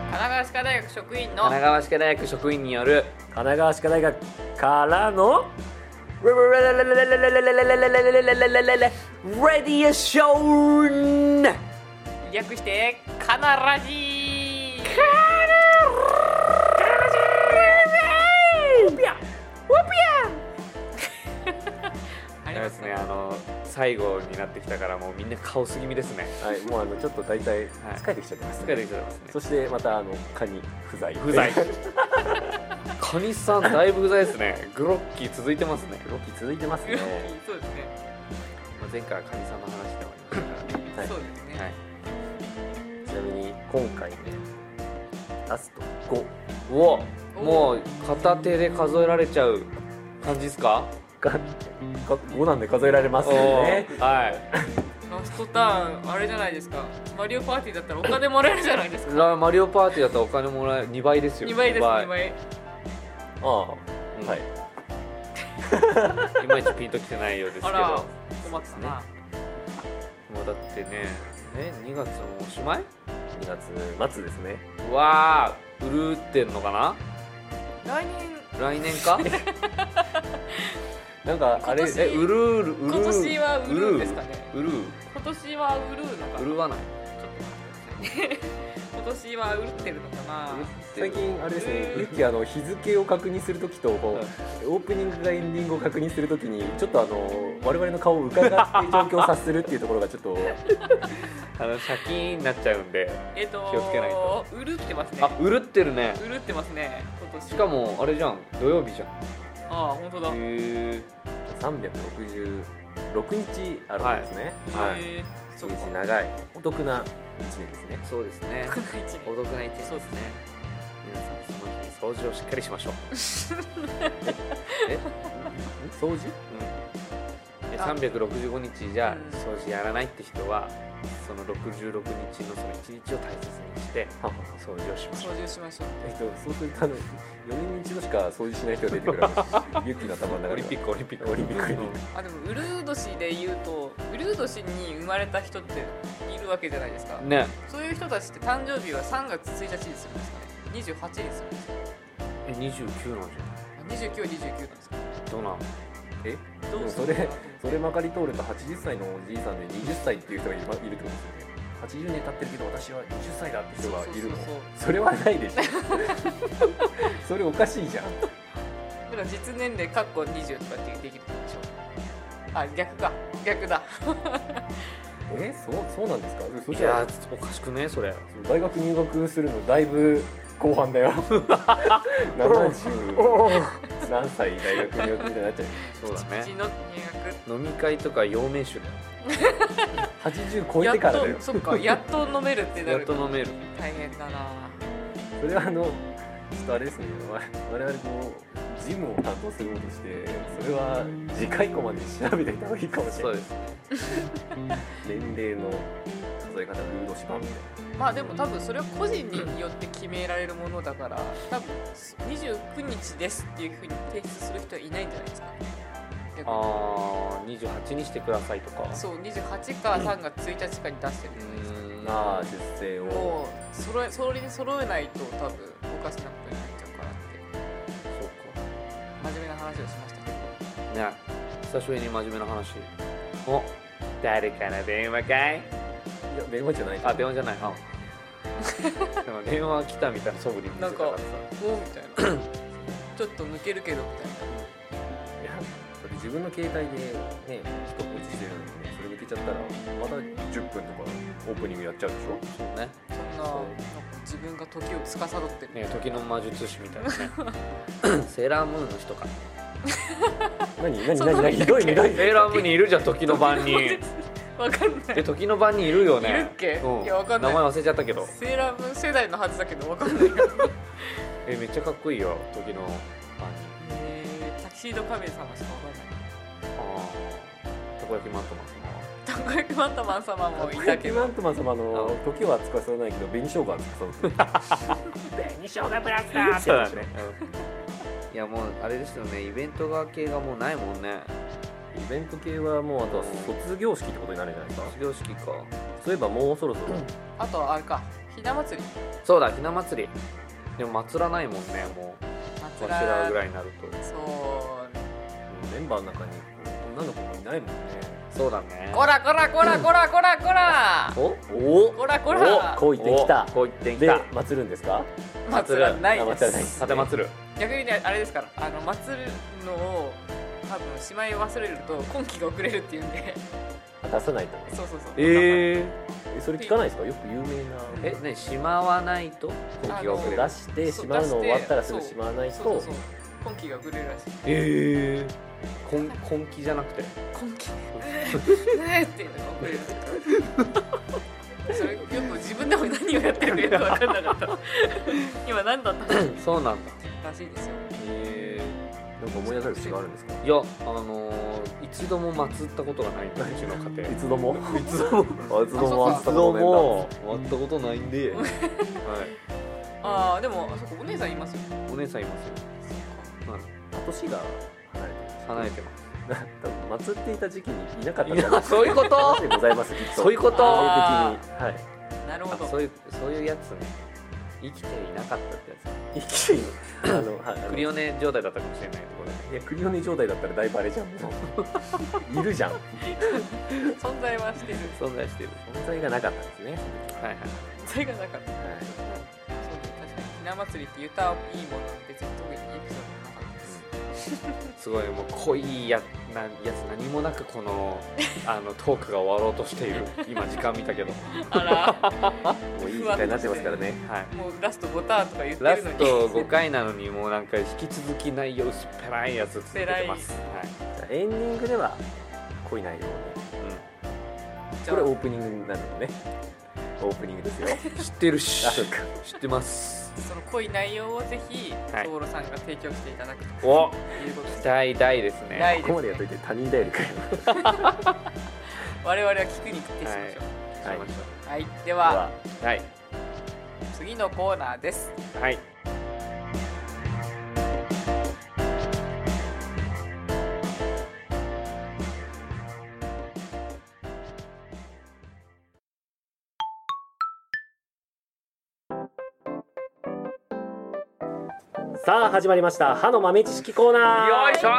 奈川歯科大学職員の神奈川歯科大学職員による神奈川歯科大学からのレディオショー略してカナラジー。 あれですね、最後になってきたからもうみんなカオス気味ですね。 はい、もうちょっと大体疲れてきちゃってます、 疲れてきちゃってますね。 そしてまたカニ不在カニさんだいぶ不在ですね。グロッキー続いてますね。 グロッキー続いてますねそうですね。 前回はカニさんの話ではありましたからね。 はい、 そうですね。 はい、 ちなみに今回ねラスト5 お、もう片手で数えられちゃう感じですか 5なんで数えられますよね。 はい。 ラストターンあれじゃないですか。マリオパーティーだったらお金もらえるじゃないですか。 マリオパーティーだったらお金もらえる2倍ですよ。 2倍です。2倍。 ああ、 うん、 はいいまいちピンときてないようですけど。 あら困ったな。 もうだってね、2月のおしまい 2月末ですね。 うわー、うるってんのかな。来年かなんかあれ今年うるうる今年はうるですかね。 うる今年はうるのかな。 うるわない。 ちょっと待ってくださいね。今年はうるってるのかな。 最近あれですね、ユッキー日付を確認するときとオープニングかエンディングを確認するときにちょっと我々の顔を伺って状況を察するっていうところがちょっとシャキーンになっちゃうんで気をつけないと。 うるってますね。 あ、うるってるね。 うるってますね。今年しかもあれじゃん、土曜日じゃん。 ああ、本当だ。 366日あるんですね。はい。一日長いお得な1年ですね。 そうですね。お得な1年。そうですね。皆さんその日掃除をしっかりしましょう。 掃除 ？365日じゃ掃除やらないって人はその66日のその1日を大切にして掃除をしましょう。 掃除をしましょう。 そうすると4年に一度しか掃除しない人が出てくる。ユッキーの頭の中でオリンピックあ、でもウルー年で言うとウルー年に生まれた人っているわけじゃないですかね。 そういう人たちって誕生日は3月1日にするんですかね。28にするんですか。 29なんじゃ 29は29なんですか。 どうなの？ どうそれまかり通ると80歳のおじいさんで20歳っていう人がいるってことですよね。80年経ってるけど私は20歳だって人がいるの。それはないでしょ。それおかしいじゃん。 だから実年齢かっこ20とかってできるんでしょ。あ、逆だ。 そうなんですか。そいやおかしくねそれ。 大学入学するのだいぶ後半だよ。70何歳大学入学みたいになっちゃう。 そうだね。 飲み会とか陽明酒だよ。 80超えてからだよ。 そっか、やっと飲めるってなる。 やっと飲める。 大変だな。 それはちょっとあれですね。我々ジムを担当するものとしてそれは次回以降まで調べていた方がいいかもしれない。そうですね。年齢の数え方ルードシ版みたいな。 まあでも多分それは個人によって決められるものだから多分29日ですっていうふうに提出する人はいないんじゃないですか。 28にしてくださいとか。 そう、28か3月1日かに出してるじゃないですか。 出世をもうそれに揃えないと多分おかしなことになっちゃうからって。 そうか。 真面目な話をしましたけどね。久しぶりに真面目な話。お、誰かの電話かい？ いや電話じゃない。 あ、電話じゃない。なんか電話来たみたいな素振り見せたからさ。 おみたいな。ちょっと抜けるけどみたいな。 いや、自分の携帯でね、一ポチしてるのにね、それ抜けちゃったらまた10分とかオープニングやっちゃうでしょ。 そうね。 そんな自分が時を司ってるね、時の魔術師みたいなね。セーラームーンの人か。 何ひどい。 セーラームーンにいるじゃん、時の番に。 わかんない。 で、時の番にいるよね。 いるっけ？ うん、 いや、わかんない。 名前忘れちゃったけど。 セーラームーン世代のはずだけどわかんないよ。 めっちゃかっこいいよ、時の番に。 タキシード仮面様しかわかんない。 たこ焼きマントマン様。 たこ焼きマントマン様もいたけど。 たこ焼きマントマン様の時は司らないけど紅生姜は司ってる。紅生姜ブラスターってやつね。 いやもうあれですよね、イベントが系がもうないもんね。 イベント系はもうあとは卒業式ってことになるんじゃないですか。 卒業式か。 そういえばもうそろそろあとあれか、 ひな祭り。 そうだ、ひな祭り。でも祭らないもんね、もうわしらぐらいになると。 そうメンバーの中に女の子もいないもんね。 そうだね。 こらこらこらこらこらこらおこらこらこう言ってきた。 こう言ってきでた。 祭るんですか？ 祭らないで祭らないす。 立て祭る。 逆にね、あれですから、祭るのを多分しまい忘れると今期が遅れるっていうんで出さないとね。 そうそうそう。 それ聞かないですか？よく有名な。 ね、しまわないと今期が遅れる。 出してしまうの終わったらすぐしまわないと。 そうそうそう、今期が遅れるらしい。 今期じゃなくて今期っていうのが遅れる。それよく自分でも何をやってるかよく分からなかった今何だったのそうなんだらしいですよ。 なんか思い当たる節があるんですか？ いや、一度も祭ったことがないんだ、うちの家庭。 いつどもいつども祭ったことねえんだ。 割ったことないんで、はい、 ああ、でもあそこお姉さんいますよ。 お姉さんいますよ。 年が離れてます。 多分祭っていた時期にいなかったからそういうことでございますきっと。 そういうこと性的に、はい。 なるほど。 そういうやつね。生きていなかったってや生きているつ。クリオネ状態だったかもしれないところで。 いやクリオネ状態だったらだいぶあれじゃん。もういるじゃん。 存在はしてる。 存在してる。 存在がなかったんですね。 はいはい。 存在がなかった。そうね、確かにひな祭りって言ったいいもの別に特にエピソードなかったです。 すごいもう濃いやつ何もなくこのトークが終わろうとしている。今時間見たけど。 あら。 もういい時間になってますからね。 はい。 もうラスト5ターンとか言ってラるのに。 スト5回なのにもうなんか引き続き内容薄っぺらいやつ続けてます。はい。 じゃあエンディングでは濃い内容で。これオープニングになるのね。オープニングですよ。 知ってるし。 あ、そっか。 知ってます。 その濃い内容をぜひはいトーロさんが提供していただくとお、 いうことです。 期待大ですね。 大ここまでやっといて他人だよりかよ。 我々は聞くに徹しましょう。 はい。 はい、でははい次のコーナーです。 はい。 さあ始まりました歯の豆知識コーナー。 よいしょ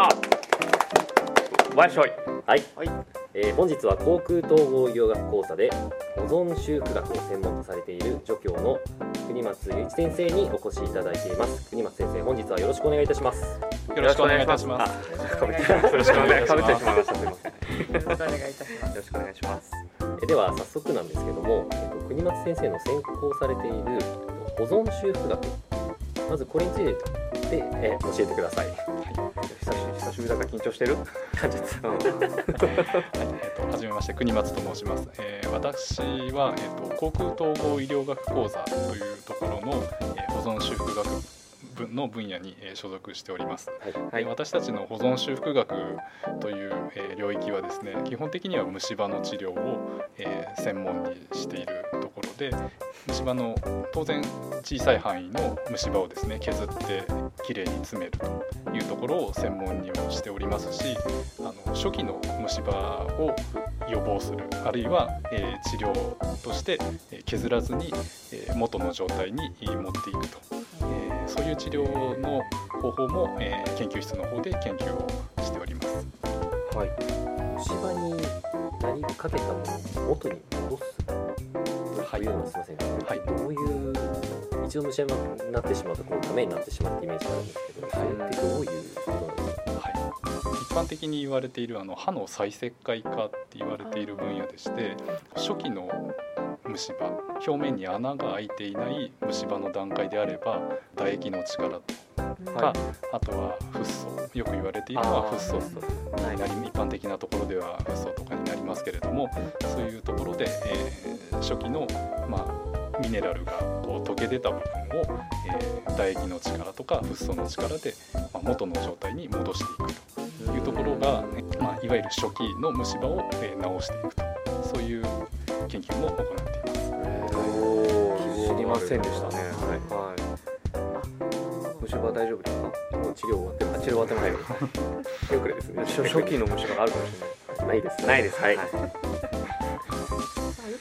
ー。わいしょい。 はい、本日は航空統合医療学講座で保存修復学を専門とされている助教の国松隆一先生にお越しいただいています。国松先生、本日はよろしくお願いいたします。 よろしくお願いいたします。 よろしくお願いいたします。 かぶってしまいました。すみません。 よろしくお願いいたします。 よろしくお願いします。 では早速なんですけども、国松先生の専攻されている保存修復学、まずこれについて教えてください。 久しぶりだから緊張してる感じです。 はじめまして、国松と申します。私は、航空統合医療学講座というところの、保存修復学の分野に所属しております。はい、私たちの保存修復学という領域はですね、基本的には虫歯の治療を専門にしているところで、虫歯の当然小さい範囲の虫歯をですね削ってきれいに詰めるというところを専門にもしておりますし、初期の虫歯を予防する、あるいは治療として削らずに元の状態に持っていくと、そういう治療の方法も研究室の方で研究をしております。 はい、虫歯になりかけたものを元に戻すというのはすみません、はい、どういう一度虫歯になってしまうとこうダメになってしまうってイメージがあるんですけど、それってどういうことなんですか？ はい、一般的に言われている歯の再石灰化って言われている分野でして、初期の虫歯、表面に穴が開いていない虫歯の段階であれば唾液の力とか、あとはフッ素、よく言われているのはフッ素になり、一般的なところではフッ素とかになりますけれども、そういうところで、初期の、ミネラルがこう溶け出た部分を、唾液の力とかフッ素の力で、元の状態に戻していくというところが、いわゆる初期の虫歯を、治していくと、そういう研究も行っています。 知りませんでしたね。はい。虫歯大丈夫ですか？ もう治療終わってます。治療終わってます。手遅れですね。 初期の虫歯があるかもしれない。 ないです。 ないです。はい。 よく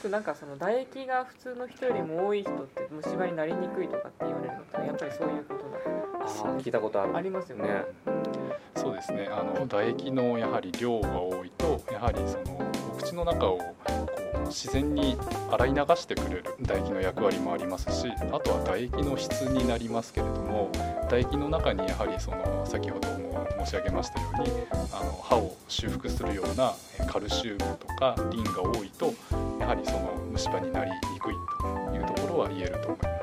くなんかその唾液が普通の人よりも多い人って虫歯になりにくいとかって言われるのってやっぱりそういうことなんです聞いたことある。 ありますよね。 そうですね、唾液のやはり量が多いとやはりそのお口の中をこう自然に洗い流してくれる唾液の役割もありますし、あとは唾液の質になりますけれども、唾液の中にやはりその先ほども申し上げましたように歯を修復するようなカルシウムとかリンが多いとやはりその虫歯になりにくいというところは言えると思います。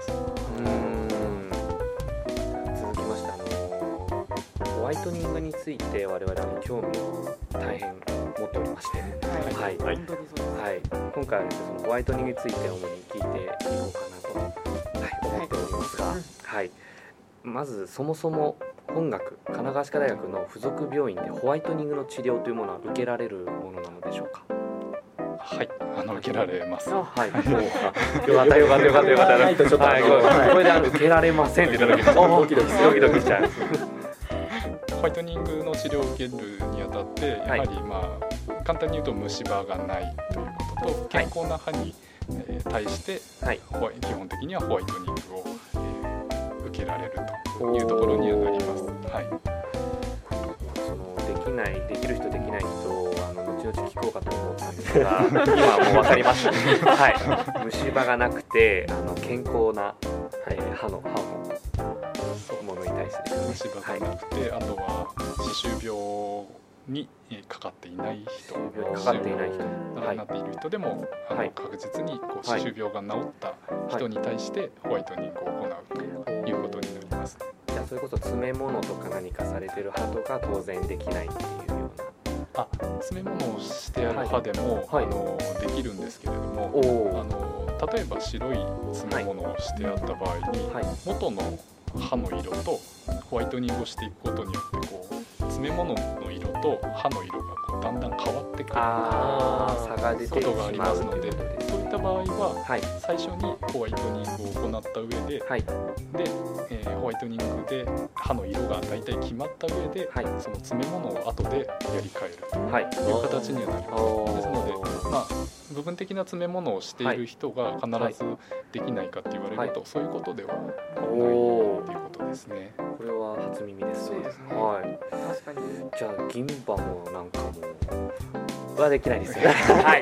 続きましてホワイトニングについて我々は興味を大変持っておりまして、 はい、本当にそうです。 はい、今回はですねそのホワイトニングについて主に聞いていこうかなと、思っておりますが、はい、まずそもそも本学神奈川歯科大学の附属病院でホワイトニングの治療というものは受けられるものなのでしょうか。 はい、受けられます。 はい、よかったよかったよかったよかった。ないとちょっとこれで受けられませんって言った時ドキドキしちゃう。 ホワイトニングの治療を受けるにあたってやはり簡単に言うと虫歯がないということと健康な歯に対して基本的にはホワイトニングを受けられるというところにはなります。はい、 そのできる人できない人後々聞こうかと思ったんですが今はもう分かりました、はい、虫歯がなくて健康な、歯のものに対してですね、 虫歯がなくて、あとは歯周病にかかっていない人、なっている人でも確実に歯周病が治った人に対してホワイトニングを行うということになります。 じゃあそれこそ詰め物とか何かされてる歯とか当然できないっていうような。 詰め物をしてある歯でも、できるんですけれども、例えば白い詰め物をしてあった場合に、元の歯の色とホワイトニングをしていくことによって詰め物の色と歯の色がだんだん変わってくる差が出てことがありますので、そういった場合は最初にホワイトニングを行った上で、ホワイトニングで歯の色が大体決まった上で、その詰め物を後でやり替えるという形にはなります。ですので、部分的な詰め物をしている人が必ずできないかって言われると、そういうことではないということですね。 これは初耳ですね。 確かに。 じゃあ銀歯もなんかもはできないですよね。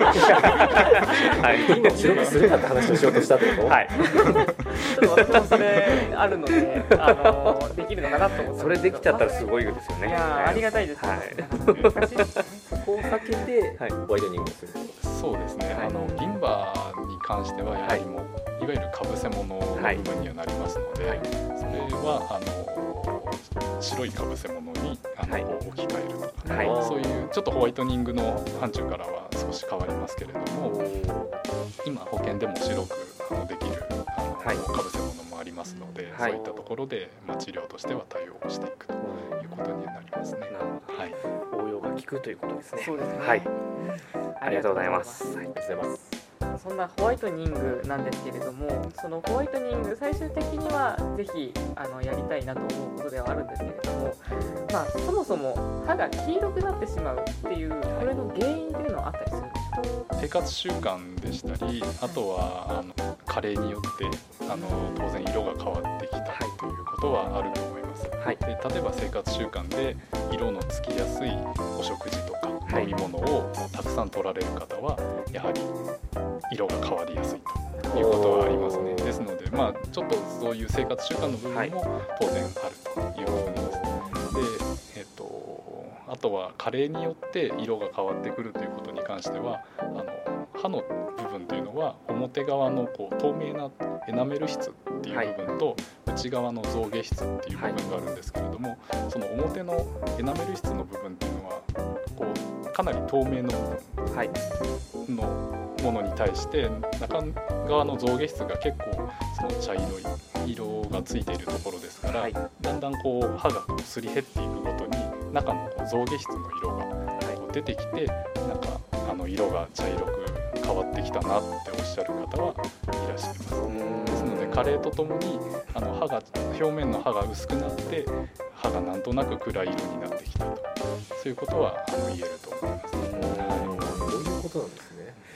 銀歯白くするかって話をしようとしたってこと？ ちょっと私もそれあるので、できるのかなと思って。 それできちゃったらすごいですよね。 いやありがたいです。 難しいですね。そこを避けてホワイトニングをする。 そうですね。銀歯に関してはやはりもういわゆるかぶせ物の部分にはなりますので、それは白いかぶせ物に置き換えるとか、そういうちょっとホワイトニングの範疇からは少し変わりますけれども、今保険でも白くできるかぶせ物もありますので、そういったところで治療としては対応していくということになりますね。 応用が効くということですね。 そうですね。 ありがとうございます。 ありがとうございます。 そんなホワイトニングなんですけれども、そのホワイトニング最終的にはぜひやりたいなと思うことではあるんですけれども、そもそも歯が黄色くなってしまうっていうこれの原因というのはあったりするんでしょうか？ 生活習慣でしたり、あとは加齢によって当然色が変わってきたということはあると思います。で例えば生活習慣で色のつきやすいお食事とか飲み物をたくさん取られる方はやはり色が変わりやすいということはありますね。ですので、ちょっとそういう生活習慣の部分も当然あるということです。で、あとは加齢によって色が変わってくるということに関しては、歯の部分というのは表側の透明なエナメル質っていう部分と内側の象牙質っていう部分があるんですけれども、その表のエナメル質の部分っていうのはかなり透明の部分のものに対して中側の象牙質が結構その茶色い色がついているところですから、だんだん歯がすり減っていくごとに中の象牙質の色が出てきて、なんか色が茶色く変わってきたなっておっしゃる方はいらっしゃいます。ですので加齢とともに表面の歯が薄くなって歯がなんとなく暗い色になってきたと、そういうことは言えると思います。 そういうことなんですね。 も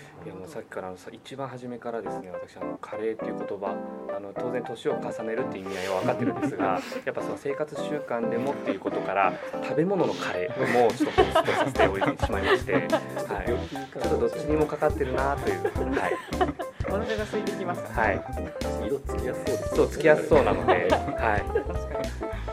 さっきから一番初めからですね、私カレーっていう言葉当然年を重ねるっていう意味合いは分かってるんですがやっぱその生活習慣でもっていうことから食べ物のカレーもちょっと本質とさせておいてしまいまして、はい、ちょっとどっちにもかかってるなという、はい、 お腹が空いてきますか、 はい、 色つきやすそうです、 そうつきやすそうなので、はい、 確かに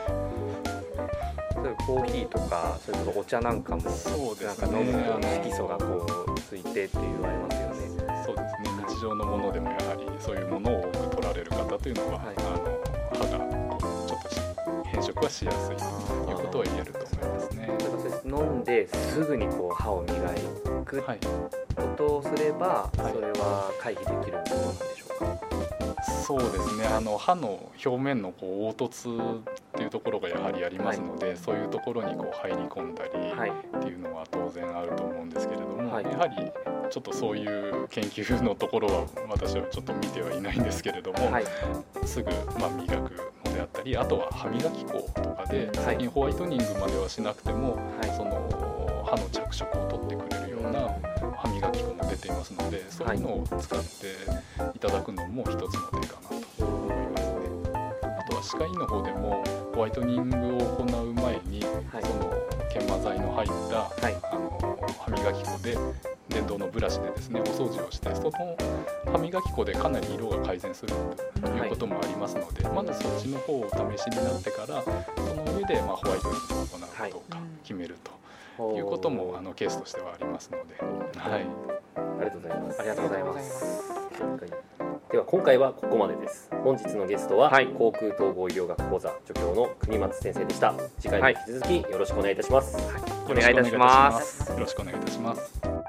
そういうコーヒーとかそれこそお茶なんかもそうですね、 なんか飲むと色素がこうついてっていう言われますよね。 そうですね、日常のものでもやはりそういうものを多く取られる方というのは、 はい、 歯がちょっと変色はしやすいということは言えると思いますね。 飲んですぐにこう歯を磨くことをすれば、それは回避できるものなんでしょうか。 そうですね、歯の表面のこう凹凸っていうところがやはりありますので、そういうところにこう入り込んだりっていうのは当然あると思うんですけれども、やはりちょっとそういう研究のところは私はちょっと見てはいないんですけれども、すぐ磨くのであったり、あとは歯磨き粉とかで最近ホワイトニングまではしなくても、その歯の着色を取ってくれるような歯磨き粉も出ていますので、そういうのを使っていただくのも一つの手かなと思いますね。あとは歯科医の方でもホワイトニングを行う前に、その研磨剤の入った、歯磨き粉で電動のブラシでですねお掃除をして、その歯磨き粉でかなり色が改善するということもありますので、まずそっちの方をお試しになってから、その上でホワイトニングを行うかどうか決めるということもケースとしてはありますので、はい、 ありがとうございます。 ありがとうございます。 では今回はここまでです。本日のゲストは、航空統合医療学講座助教の国松先生でした。次回も引き続きよろしくお願いいたします。 お願いいたします。 よろしくお願いいたします。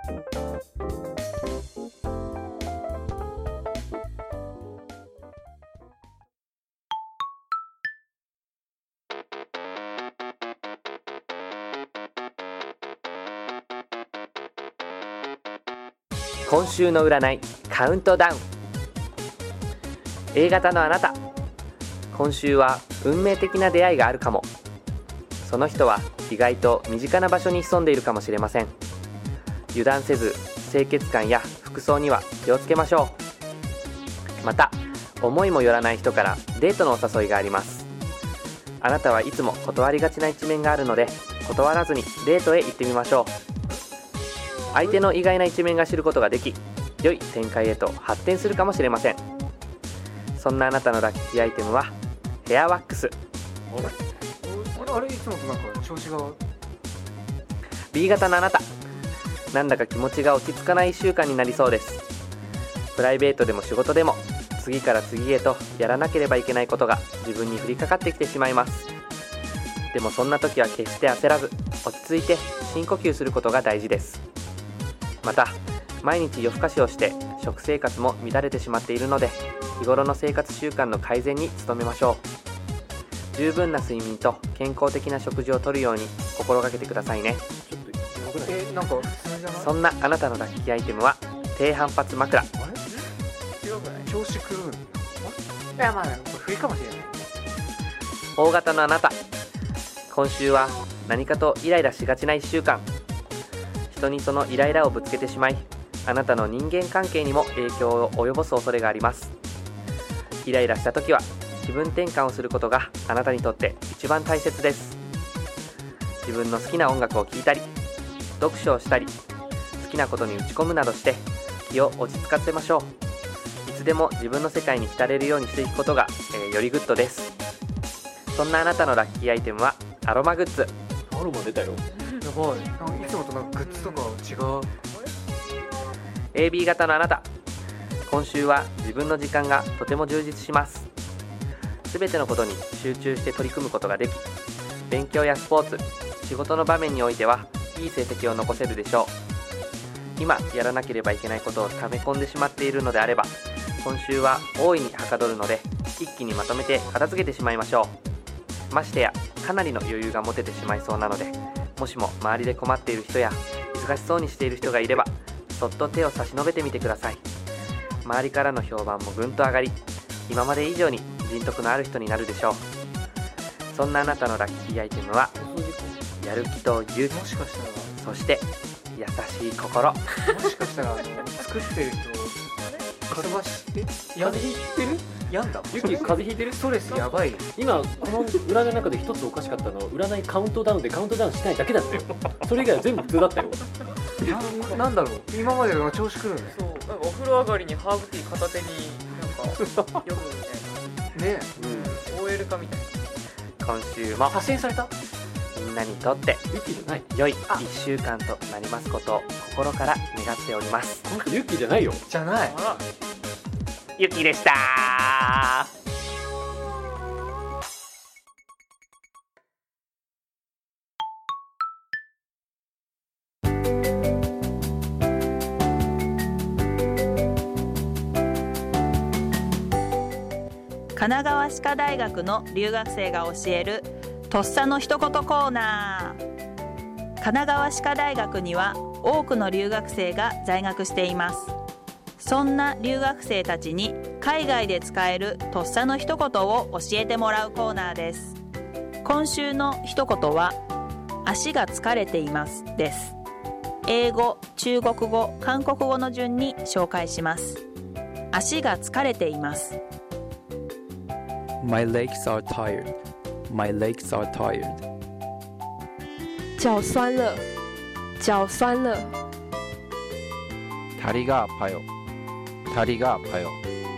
今週の占いカウントダウン。 A 型のあなた、今週は運命的な出会いがあるかも。その人は意外と身近な場所に潜んでいるかもしれません。油断せず清潔感や服装には気をつけましょう。また思いもよらない人からデートのお誘いがあります。あなたはいつも断りがちな一面があるので、断らずにデートへ行ってみましょう。相手の意外な一面が知ることができ、良い展開へと発展するかもしれません。そんなあなたのラッキーアイテムはヘアワックス。 あれいつもとなんか調子が B 型のあなた、なんだか気持ちが落ち着かない1週間になりそうです。プライベートでも仕事でも次から次へとやらなければいけないことが自分に降りかかってきてしまいます。でもそんな時は決して焦らず、落ち着いて深呼吸することが大事です。また毎日夜更かしをして食生活も乱れてしまっているので、日頃の生活習慣の改善に努めましょう。十分な睡眠と健康的な食事をとるように心がけてくださいね。 なんか普通じゃない？ そんなあなたのラッキーアイテムは低反発枕。 あれ違うくない？調子狂うんだ。いやまあこれ不意かもしれない。 大型のあなた、今週は何かとイライラしがちな1週間。人にそのイライラをぶつけてしまい、あなたの人間関係にも影響を及ぼす恐れがあります。イライラした時は気分転換をすることがあなたにとって一番大切です。自分の好きな音楽を聴いたり、読書をしたり、好きなことに打ち込むなどして気を落ち着かせましょう。いつでも自分の世界に浸れるようにしていくことが、よりグッドです。そんなあなたのラッキーアイテムはアロマグッズ。 アロマ出たよ。 やばい。なんかいつもとなんかグッズとか違う。 AB 型のあなた、今週は自分の時間がとても充実します。すべてのことに集中して取り組むことができ、勉強やスポーツ、仕事の場面においてはいい成績を残せるでしょう。今やらなければいけないことを溜め込んでしまっているのであれば、今週は大いにはかどるので一気にまとめて片付けてしまいましょう。ましてやかなりの余裕が持ててしまいそうなので、もしも周りで困っている人や忙しそうにしている人がいれば、そっと手を差し伸べてみてください。周りからの評判もぐんと上がり、今まで以上に人徳のある人になるでしょう。そんなあなたのラッキーアイテムはやる気と勇気、 もしかしたらそして優しい心。 もしかしたら作ってる人忙しい。 風邪ひいてる？ 病んだ。 ユキ風邪ひいてる？ ストレスやばい。 今この占いの中で一つおかしかったのは占いカウントダウンでカウントダウンしないだけだったよ。それ以外は全部普通だったよ。 なんだろう。今までの調子くるね。 そうなんかお風呂上がりにハーブティー片手になんか読むみたいね。 な OL 化みたいな。 今週も発信された。 みんなにとってユキじゃない。 良い1週間となりますことを心から願っております。 この人ユキじゃないよ。 じゃない。 あらゆきでした。 神奈川歯科大学の留学生が教えるとっさの一言コーナー。神奈川歯科大学には多くの留学生が在学しています。そんな留学生たちに海外で使えるとっさの一言を教えてもらうコーナーです。今週の一言は足が疲れていますです。英語、中国語、韓国語の順に紹介します。足が疲れています。 My legs are tired. My legs are tired. 脚酸了，脚酸了。 다리가 아파요. 다리가 아파요.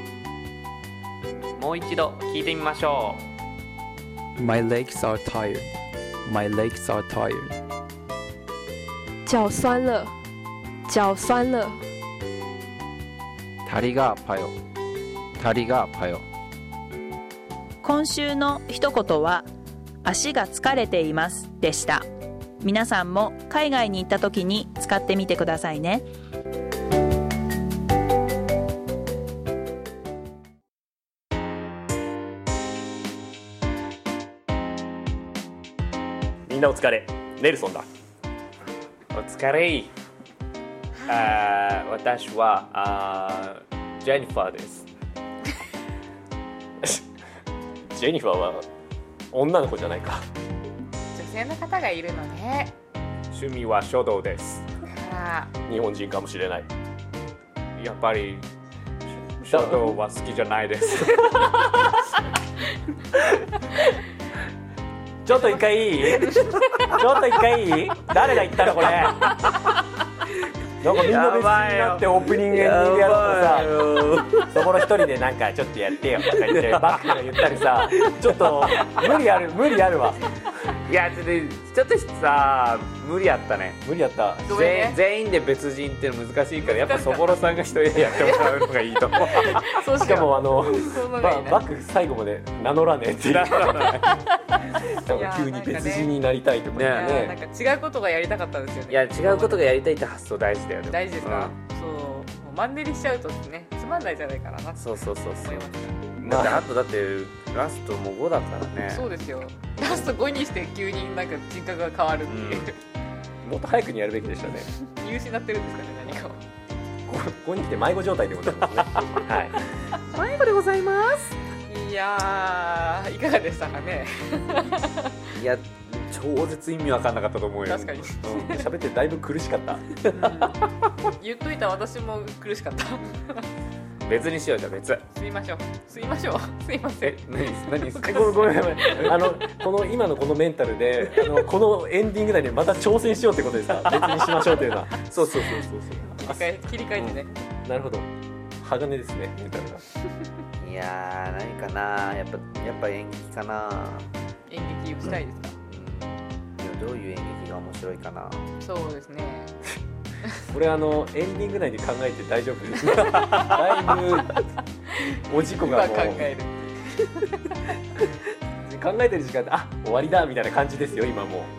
もう一度聞いてみましょ My legs are tired. My legs are tired. 脚酸了，脚酸了。 다리가 아파요. 다리가 아파요. 今週の一言は足が疲れていますでした。皆さんも海外に行った時に使ってみてくださいね。 みんなお疲れ。ネルソンだ。 お疲れ。私はジェニファーです。 ジェニファーは女の子じゃないか。 女性の方がいるのね。 趣味は書道です。 あ日本人かもしれない。 やっぱり書道は好きじゃないです。 ちょっと一回いい？ちょっと一回いい？誰が言ったのこれ？なんかみんな別になってオープニングエンディングやるとさ、そこの一人でなんかちょっとやってよとか言ってバックが言ったりさ、ちょっと無理あるわ。 いやちょっとさ無理やったね。 無理やった。 全員で別人っていうの難しいからやっぱそぼろさんが一人でやってもらうのがいいと思う。 そうしかもそうなのがいいねバック最後まで名乗らねえっていう。なんか急に別人になりたいとかいやね。 なんか違うことがやりたかったんですよね。 いや違うことがやりたいって発想大事だよね。 大事ですか、そうもうマンネリしちゃうとねつまんないじゃないかなそうそうそうそう。 思いましただってラストも5だからね。 そうですよ。ラスト5にして急になんか人格が変わるっていう、 もっと早くにやるべきでしたね。 見失ってるんですかね何かを。 ここに来て迷子状態でございますね。はい。 迷子でございます。いやーいかがでしたかね。 いや超絶意味わかんなかったと思うよ。 確かに、 喋ってだいぶ苦しかった。 言っといた私も苦しかった。 別にしようじゃ別。 すいましょうすいません。 何ですか。 ごめんこの今のこのメンタルでこのエンディング内でまた挑戦しようってことでさ、別にしましょうというのは。そう切り替えてね。 なるほど。鋼ですねメンタルが。 いやー何かな、やっぱ演劇かな。 演劇をしたいですか、 いやどういう演劇が面白いかな。 そうですね。 これエンディング内で考えて大丈夫ですか。だいぶお事故がもう考えてる時間で終わりだみたいな感じですよ今もう。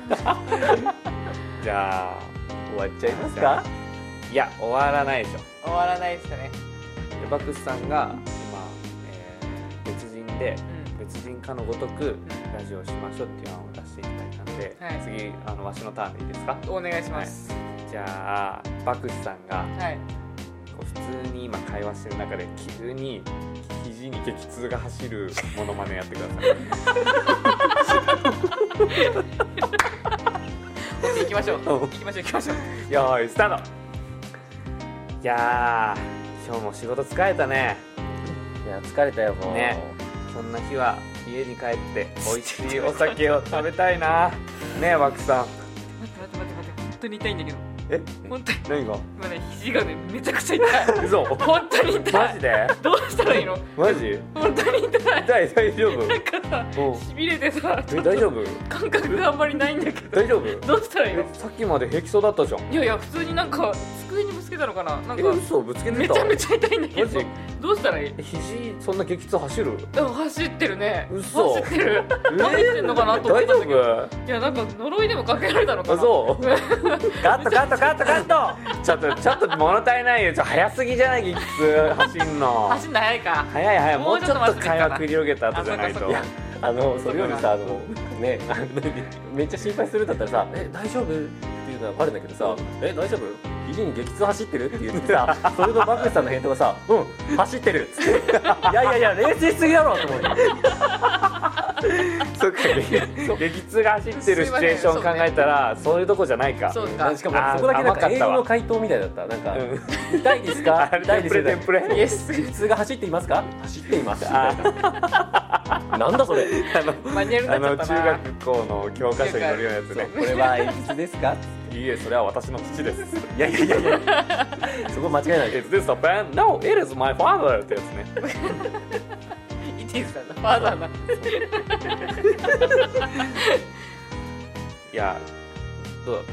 じゃあ終わっちゃいますか。 いや終わらないでしょ。 終わらないですかね。 バックスさんが今、別人で、別人かのごとくラジオをしましょうっていう案を出していただいたんで、 はい、 次わしのターンでいいですか。 お願いします、 はい、じゃあバクスさんが、 はい、 こう普通に今会話してる中で急に肘に激痛が走るモノマネやってください。 きましょう行きましょう。 よーいスタート。いやー今日も仕事疲れたね。 いや疲れたよもうね、そんな日は家に帰って美味しいお酒を食べたいな。ねえワクさん。 待って本当に痛いんだけど。 え本当に何が？ 今ね肘がねめちゃくちゃ痛い。 嘘。 本当に痛い。 マジで？ どうしたらいいの？ マジ？ 本当に痛い。 大丈夫？ なんかさしびれてさ大丈夫？ 感覚があんまりないんだけど。 大丈夫？ どうしたらいいの？ さっきまで平気そうだったじゃん。 いや普通になんか机にぶつけたのかな。なんか嘘ぶつけてた？ めちゃめちゃ痛いんだけど。 マジ？ どうしたらいい？ 肘そんな激痛走る？ でも走ってるね。 嘘。 走ってる。何してんのかなと思っ大丈たんだけど。 夫？ いやなんか呪いでもかけられたのかな。 そう。カット。ちょっと物足りないよ。早すぎじゃない激痛走んの。 走んの早いか。 早い。もうちょっと会話繰り広げた後あじゃないと。 それよりさねめっちゃ心配するんだったらさ大丈夫っていうのはバレるんだけどさ大丈夫肘に激痛走ってるって言ってさそれのバックさんの返答がさ走ってるっつっていや冷静すぎだろと思うよ。 そっか激痛が走ってるシチュエーション考えたらそういうとこじゃないか。 そうか。 しかもそこだけなんか英語の回答みたいだった。なんか痛いですか？痛いですよ。 テンプレ。 イエス。 激痛が走っていますか？走っています。なんだそれ。 マニュアルになっちゃったな。 中学校の教科書に載るようなやつね。 これは鉛筆ですか？ いいえ、それは私の父です。 いやそこ間違いない。 Is this a pen? No, it is my father ってやつね。 It is the father な。 いやどうだった？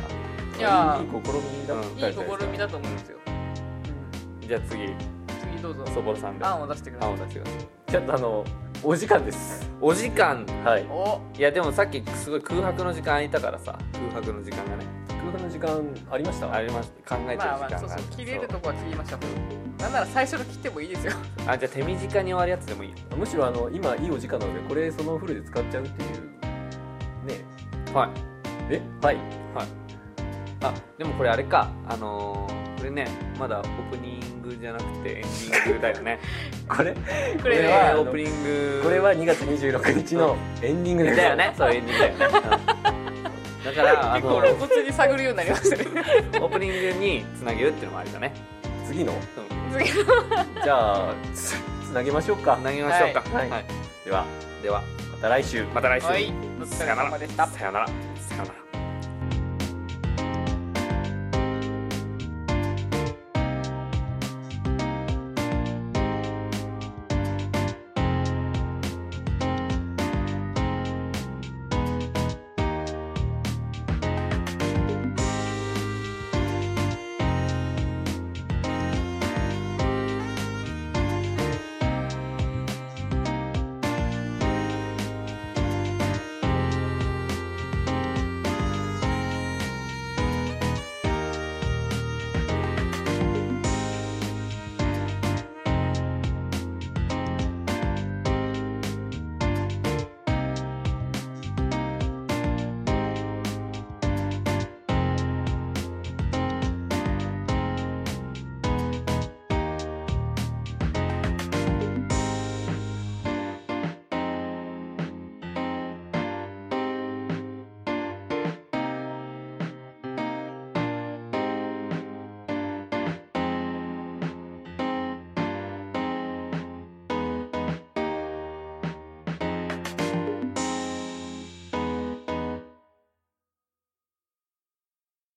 いやいい試みだったいい試みだと思うんですよ。 じゃあ次どうぞ。 そぼろさんで案を出してください。 案を出してください。 ちょっとお時間です。 お時間。 はい。 いやでもさっきすごい空白の時間空いたからさ、空白の時間がね。 空白の時間ありました？ ありました。考えてる時間が。 そう切れるとこは切りました。なんなら最初の切ってもいいですよ。 じゃあ手短に終わるやつでもいい。 むしろ今いいお時間なのでこれそのフルで使っちゃうっていうね。 はい。 はいでもこれあれかこれねまだオープニングじゃなくてエンディングだよね。 これはオープニング。 これは2月26日のエンディングだよね。そうエンディングだよね。だから結構露骨に探るようになりましたね。 オープニングにつなげるっていうのもありだね。 次のじゃあつなげましょうか。 つなげましょうか。 ではまた来週。 また来週。 はい。お疲れ様でした。 さよなら。さよなら。